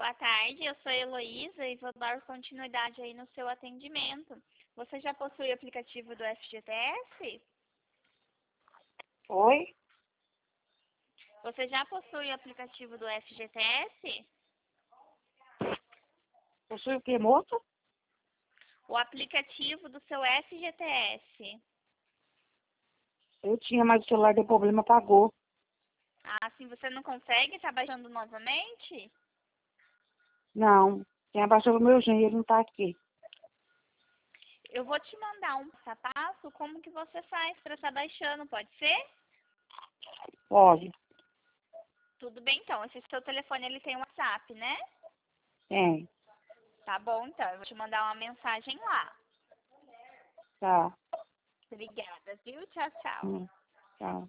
Boa tarde, eu sou a Heloísa e vou dar continuidade aí no seu atendimento. Você já possui o aplicativo do FGTS? Oi? Você já possui o aplicativo do FGTS? Possui o que, moço? O aplicativo do seu FGTS. Eu tinha, mas o celular deu problema, apagou. Ah, sim, você não consegue? Está baixando novamente? Não. Quem abaixou o meu genro, ele não tá aqui. Eu vou te mandar um passo a passo, como que você faz para estar baixando, pode ser? Pode. Tudo bem, então. Esse seu telefone, ele tem WhatsApp, né? Tem. Tá bom, então. Eu vou te mandar uma mensagem lá. Tá. Obrigada, viu? Tchau, tchau. Tchau.